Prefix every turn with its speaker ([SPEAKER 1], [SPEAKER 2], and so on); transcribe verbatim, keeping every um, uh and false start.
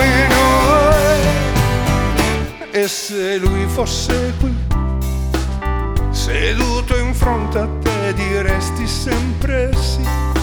[SPEAKER 1] cammino. E se lui fosse qui, seduto in fronte a te, diresti sempre sì.